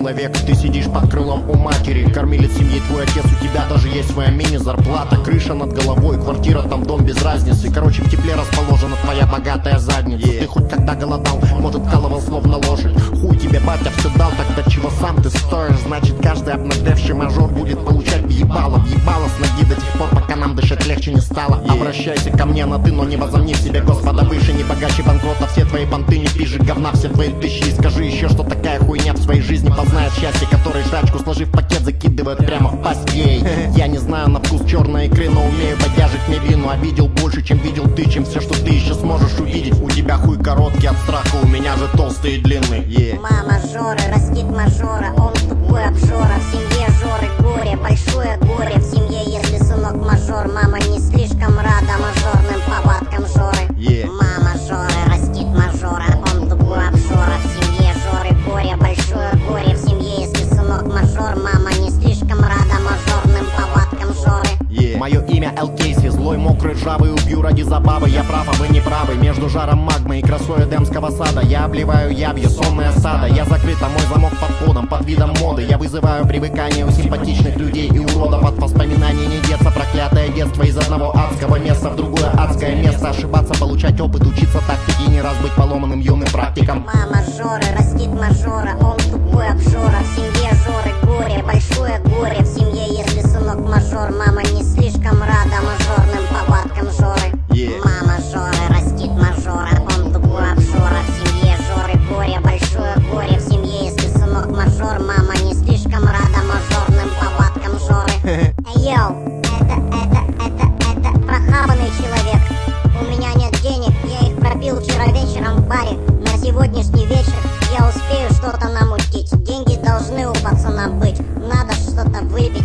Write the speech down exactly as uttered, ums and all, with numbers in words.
человек. Ты сидишь под крылом у матери, кормилец семьи твой отец, у тебя даже есть своя мини-зарплата. Крыша над головой, квартира там, дом без разницы. Короче, в тепле расположена твоя богатая задница. yeah. Ты хоть когда голодал, может вкалывал словно лошадь. Хуй тебе батя все дал, тогда чего сам ты стоишь? Значит, каждый обнаглевший мажор будет получать въебало. Въебало с ноги до тех пор, пока нам дышать легче не стало. yeah. Обращайся ко мне на ты, но не возомни в себе Господа выше. Не богаче банкрота, все твои понты, не пижи говна, все твои тысячи. И скажи еще, что такая хуйня в своей жизни познает счастье, который жрачку сложив пакет закидывает прямо в пасть ей. Я не знаю на вкус черной икры, но умею бодяжить мне вину. А видел больше, чем видел ты, чем все, что ты еще сможешь увидеть. У тебя хуй короткий от страха, у меня же толстый и длинный. yeah. Мама Жоры растит мажора, он тупой обжора. В семье Жоры горе, большое горе в семье, если сынок мажор. Мама не слишком рада мажорным повадкам Жоры. yeah. Мама Жоры растит мажора, он тупой обжора. В семье Жоры горе, большое горе в семье, если сынок мажор. Мама не слишком рада мажорным повадкам Жоры. yeah. Мое имя Эл Кейси, злой, мокрый, ржавый, убью ради забавы. Я прав, а вы не правы. Между жаром магмы и красой Эдемского сада я обливаю ябью, сонная сада. Я закрыт, а мой замок под входом, под видом моды. Я вызываю привыкание у симпатичных людей и уродов. От воспоминаний не деться, проклятое детство. Из одного адского места в другое адское место. Ошибаться, получать опыт, учиться тактике и не раз быть поломанным юным практиком. Мама Жоры растит мажора, он тупой обжора. В семье Жоры горе, большое горе в семье, если сынок мажор. Мама не слишком рада мажорным повадкам Жоры. yeah. Мама Жоры растит мажора, он тупой обжора. В семье Жоры горе, большое горе в семье, если сынок мажор. Мама не слишком рада мажорным повадкам Жоры. Эй, йоу, это, это, это, это прохабанный человек. У меня нет денег, я их пропил вчера вечером в баре. На сегодняшний вечер я успею что-то намутить. Деньги должны у пацана быть, надо что-то выпить.